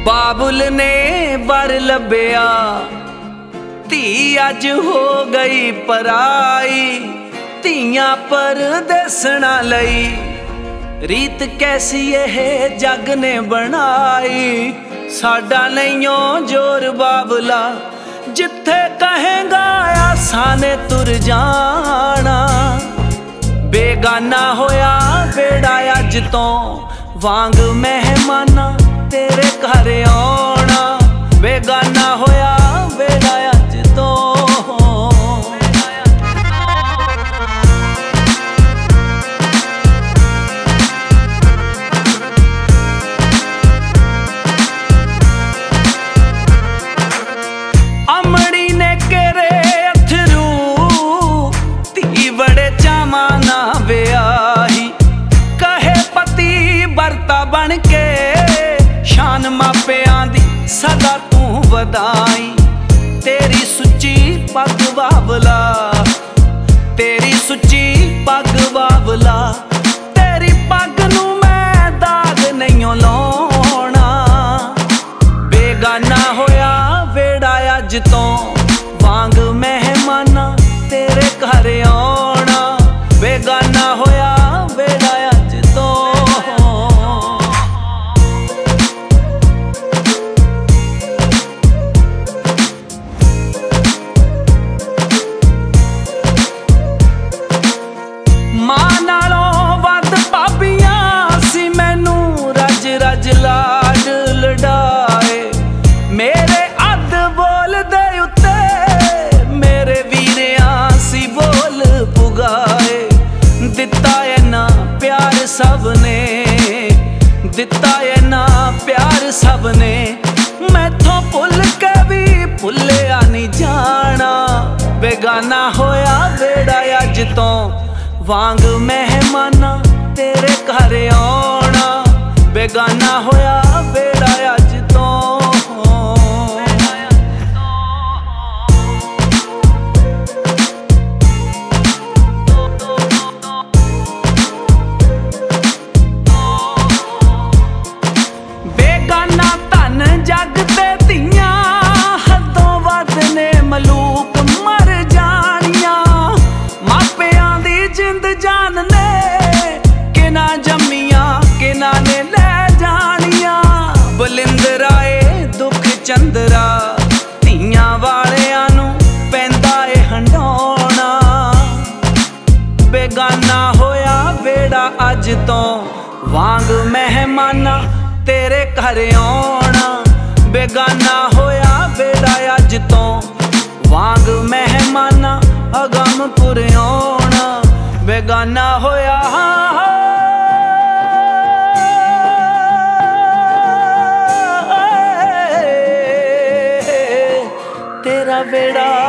बाबुल ने वर लभ्या धी अज हो गई पराई। धीयां परदेसणा लई रीत कैसी यह जग ने बनाई। साडा नहींओ जोर बाबुला जिथे कहेगा आसा ने तुर जाना। बेगाना होया बेड़ा अज तो वांग मेहमाना तेरे घर आना। बेगाना होया बेड़ा अज तो अमड़ी ने केरे अथरू धी बड़े चामा ना ब्याही। कहे पति बरता बन के शान मापियां दी सदा तू वधाई। तेरी सुची पग बाबला तेरी सुची पग बाबला तेरी पग नू मैं दाग नहीं लाउणा। बेगाना होया वेड़ा अज तो वांग मेहमाना तेरे घर आना। बेगाना होया वेड़ा अज तो मां नालों वध भाबियां सी मैनू रज रज लाड लडाए। मेरे अध बोल दे उत्ते मेरे वीरियां सी बोल पुगाए। दिता है ना प्यार सबने दिता है ना प्यार सबने। मैथों भुल के भी भुलिया नहीं जाना। बेगाना होया बेड़ा अज तो वांग मेहमाना तेरे घर आना। बेगाना होया बेड़ा अज तो बेगाना धन जग ते धीयां हदों वध ने मलूक मर जानियां। मापियां दी जिंद जान ने किना जम्मियां किना ने लै जानियां। बलिंदराए दुख चंदरा धीयां वालियां नू पैंदा ए हंडौना। बेगाना होया वेड़ा अज तो वांग मेहमाना तेरे घर आना। बेगाना होया बेड़ा अज तो वांग मेहमाना अगमपुर आना। बेगाना होया तेरा बेड़ा